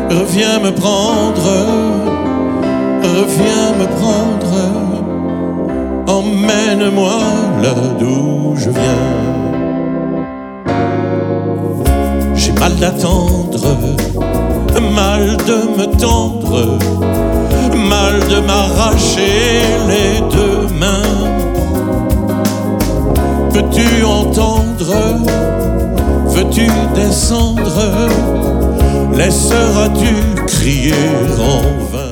reviens me prendre, reviens me prendre, emmène-moi là d'où je viens. J'ai mal d'attendre, mal de me tendre, mal de m'arracher les deux mains. Peux-tu entendre? Veux-tu descendre? Laisseras-tu crier en vain?